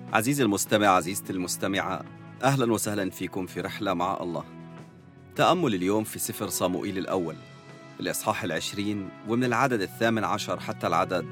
عزيزي المستمع، عزيزتي المستمعة، أهلا وسهلا فيكم في رحلة مع الله. تأمل اليوم في سفر صموئيل الأول، الإصحاح 20، ومن العدد 18 حتى العدد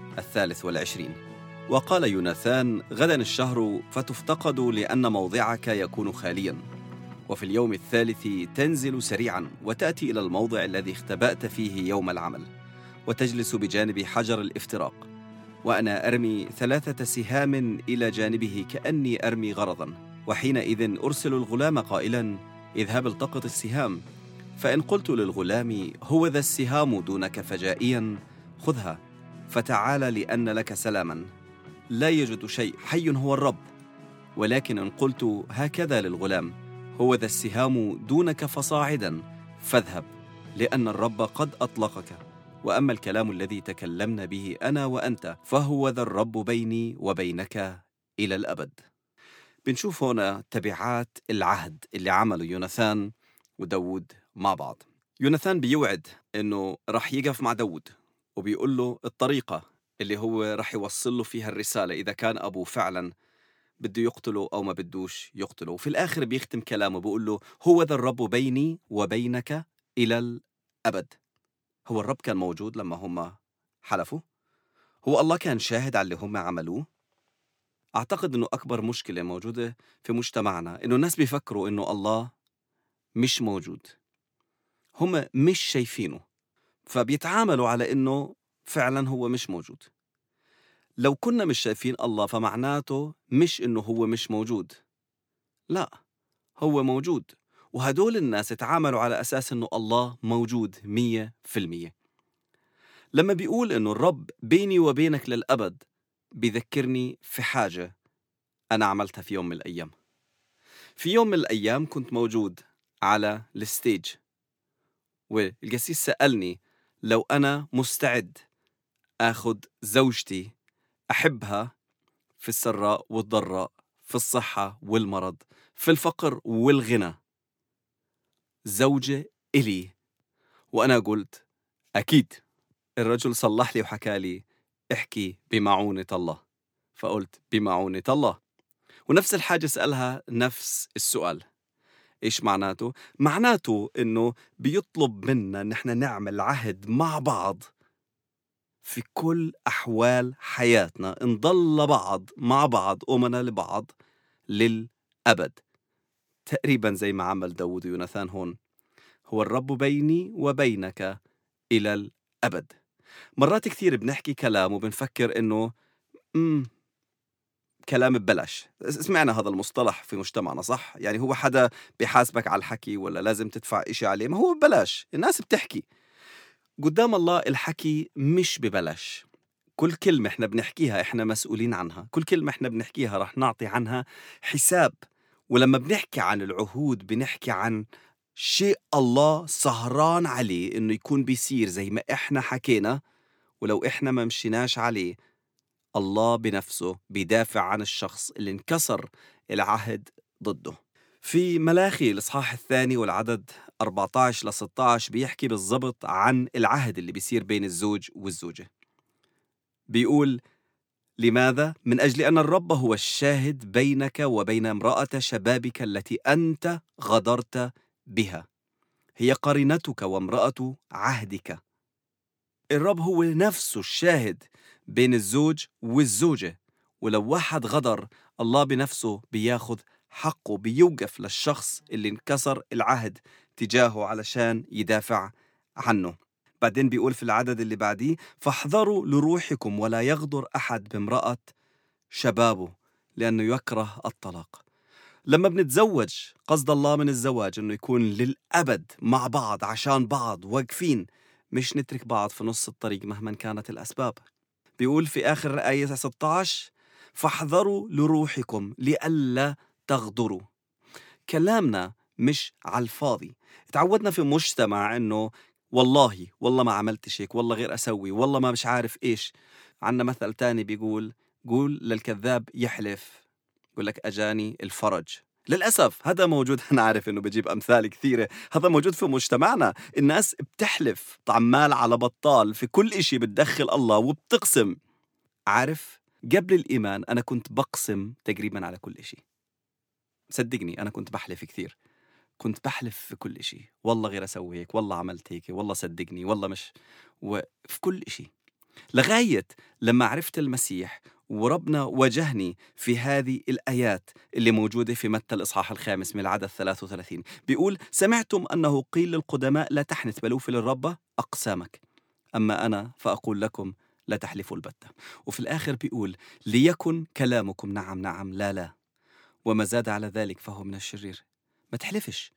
23. وقال يوناثان: غدا الشهر فتفتقد، لأن موضعك يكون خاليا، وفي اليوم الثالث تنزل سريعا وتأتي إلى الموضع الذي اختبأت فيه يوم العمل، وتجلس بجانب حجر الافتراق، وأنا أرمي 3 سهام إلى جانبه كأني أرمي غرضا. وحينئذ أرسل الغلام قائلا: اذهب التقط السهام. فإن قلت للغلام: هو ذا السهام دونك فجائيا، خذها فتعال لأن لك سلاما، لا يجد شيء، حي هو الرب. ولكن إن قلت هكذا للغلام: هو ذا السهام دونك فصاعدا، فاذهب لأن الرب قد أطلقك. وأما الكلام الذي تكلمنا به أنا وأنت فهو ذا الرب بيني وبينك إلى الأبد. بنشوف هنا تبعات العهد اللي عمله يوناثان وداود مع بعض. يوناثان بيوعد إنه رح يقف مع داود، وبيقول له الطريقة اللي هو رح يوصل له فيها الرسالة إذا كان أبوه فعلا بده يقتله أو ما بدوش يقتله. وفي الآخر بيختم كلامه بيقول له: هو ذا الرب بيني وبينك إلى الأبد. هو الرب كان موجود لما هم حلفوا؟ هو الله كان شاهد على اللي هم عملوه؟ أعتقد أنه أكبر مشكلة موجودة في مجتمعنا أنه الناس بيفكروا أنه الله مش موجود، هم مش شايفينه، فبيتعاملوا على أنه فعلا هو مش موجود. لو كنا مش شايفين الله فمعناته مش أنه هو مش موجود، لا، هو موجود. وهدول الناس تعاملوا على أساس أنه الله موجود 100%. لما بيقول إنه الرب بيني وبينك للأبد، بيذكرني في حاجة أنا عملتها في يوم من الأيام. في يوم من الأيام كنت موجود على الستيج، والقسيس سألني لو أنا مستعد أخذ زوجتي أحبها في السراء والضراء، في الصحة والمرض، في الفقر والغنى، زوجة إلي. وأنا قلت أكيد. الرجل صلح لي وحكى لي: احكي بمعونة الله. فقلت بمعونة الله. ونفس الحاجة سألها نفس السؤال. إيش معناته؟ معناته إنه بيطلب منا نحن نعمل عهد مع بعض في كل أحوال حياتنا، نضل بعض مع بعض، أمنا لبعض للأبد، تقريبا زي ما عمل داود ويوناثان هون. هو الرب بيني وبينك إلى الأبد. مرات كثير بنحكي كلام وبنفكر إنه كلام ببلاش. سمعنا هذا المصطلح في مجتمعنا، صح؟ يعني هو حدا بيحاسبك على الحكي ولا لازم تدفع إشي عليه؟ ما هو ببلاش، الناس بتحكي. قدام الله الحكي مش ببلاش. كل كلمة احنا بنحكيها احنا مسؤولين عنها، كل كلمة احنا بنحكيها رح نعطي عنها حساب. ولما بنحكي عن العهود بنحكي عن شيء الله سهران عليه إنه يكون بيصير زي ما احنا حكينا، ولو احنا ما مشيناش عليه الله بنفسه بيدافع عن الشخص اللي انكسر العهد ضده. في ملاخي الإصحاح 2 والعدد 14-16 بيحكي بالضبط عن العهد اللي بيصير بين الزوج والزوجة. بيقول: لماذا؟ من أجل أن الرب هو الشاهد بينك وبين امرأة شبابك التي أنت غدرت بها، هي قرينتك وامرأة عهدك. الرب هو نفسه الشاهد بين الزوج والزوجة، ولو واحد غدر الله بنفسه بياخذ حقه، بيوقف للشخص اللي انكسر العهد تجاهه علشان يدافع عنه. بعدين بيقول في العدد اللي بعديه: فاحذروا لروحكم ولا يغدر أحد بامرأة شبابه لأنه يكره الطلاق. لما بنتزوج قصد الله من الزواج أنه يكون للأبد مع بعض عشان بعض واقفين، مش نترك بعض في نص الطريق مهما كانت الأسباب. بيقول في آخر آية 16: فاحذروا لروحكم لئلا تغدروا. كلامنا مش على الفاضي. تعودنا في مجتمع إنه والله ما عملتش هيك، والله غير أسوي، والله ما مش عارف إيش. عنا مثل تاني بيقول: قول للكذاب يحلف، يقول لك أجاني الفرج. للأسف هذا موجود. أنا عارف إنه بجيب أمثال كثيرة، هذا موجود في مجتمعنا. الناس بتحلف عمال على بطال في كل إشي بتدخل الله وبتقسم. عارف قبل الإيمان أنا كنت بقسم تقريبا على كل شيء. صدقني أنا كنت بحلف كثير، كنت بحلف في كل شيء، والله غير أسوي هيك، والله عملت هيك، والله صدقني، والله مش، وفي كل شيء. لغاية لما عرفت المسيح وربنا وجهني في هذه الآيات اللي موجودة في متى الإصحاح 5 من العدد 33. بيقول: سمعتم أنه قيل للقدماء لا تحنث بل اوفي للرب أقسامك، أما أنا فأقول لكم لا تحلفوا البتة. وفي الآخر بيقول: ليكن كلامكم نعم نعم لا لا، وما زاد على ذلك فهو من الشرير. ما تحلفش،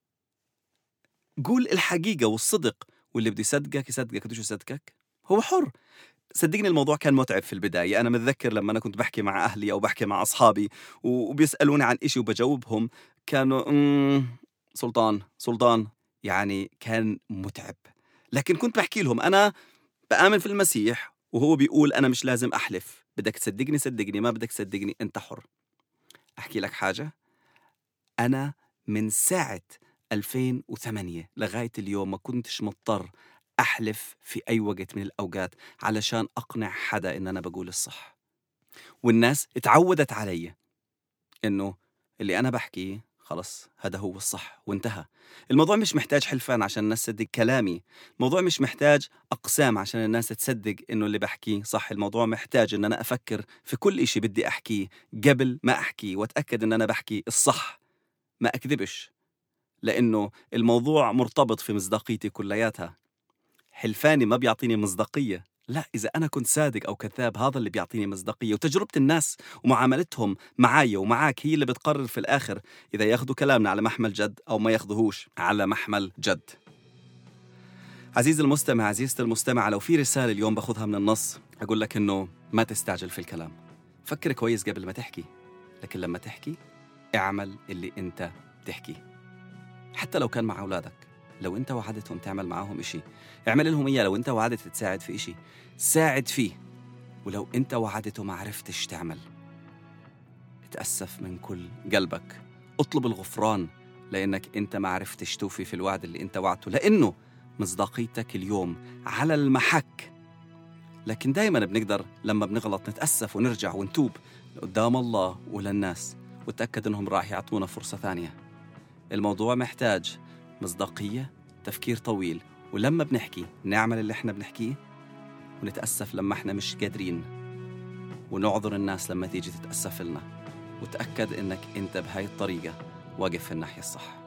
قول الحقيقة والصدق، واللي بده يصدقك يصدقك، بدوش يصدقك هو حر. صدقني الموضوع كان متعب في البداية. أنا متذكر لما أنا كنت بحكي مع أهلي أو بحكي مع أصحابي وبيسألوني عن إشي وبجاوبهم كانوا سلطان، يعني كان متعب. لكن كنت بحكي لهم أنا بآمن في المسيح، وهو بيقول أنا مش لازم أحلف، بدك تصدقني صدقني، ما بدك تصدقني أنت حر. أحكي لك حاجة، أنا من ساعة 2008 لغاية اليوم ما كنتش مضطر أحلف في أي وقت من الأوقات علشان أقنع حدا إن أنا بقول الصح. والناس اتعودت علي إنه اللي أنا بحكيه خلص هذا هو الصح وانتهى. الموضوع مش محتاج حلفان عشان الناس تصدق كلامي، الموضوع مش محتاج أقسام عشان الناس تصدق إنه اللي بحكيه صح. الموضوع محتاج إن أنا أفكر في كل إشي بدي أحكيه قبل ما أحكيه وأتأكد إن أنا بحكي الصح، ما أكذبش، لأنه الموضوع مرتبط في مصداقيتي كلياتها. حلفاني ما بيعطيني مصداقية، لا، إذا أنا كنت صادق أو كذاب هذا اللي بيعطيني مصداقية. وتجربة الناس ومعاملتهم معايا ومعاك هي اللي بتقرر في الآخر إذا ياخدوا كلامنا على محمل جد أو ما ياخدوهوش على محمل جد. عزيزي المستمع، عزيزتي المستمع، لو في رسالة اليوم باخذها من النص أقول لك إنه ما تستعجل في الكلام. فكر كويس قبل ما تحكي، لكن لما تحكي اعمل اللي أنت تحكيه. حتى لو كان مع أولادك، لو أنت وعدتهم تعمل معاهم إشي اعمل لهم إياه. لو أنت وعدت تساعد في إشي ساعد فيه. ولو أنت وعدته ما عرفتش تعمل، اتأسف من كل قلبك، اطلب الغفران لأنك أنت ما عرفتش توفي في الوعد اللي أنت وعدته، لأنه مصداقيتك اليوم على المحك. لكن دايما بنقدر لما بنغلط نتأسف ونرجع ونتوب قدام الله وللناس، وتأكد أنهم راح يعطونا فرصة ثانية. الموضوع محتاج مصداقية، تفكير طويل، ولما بنحكي نعمل اللي احنا بنحكيه، ونتأسف لما احنا مش قادرين، ونعذر الناس لما تيجي تتأسف لنا، وتأكد انك انت بهاي الطريقة واقف في الناحية الصح.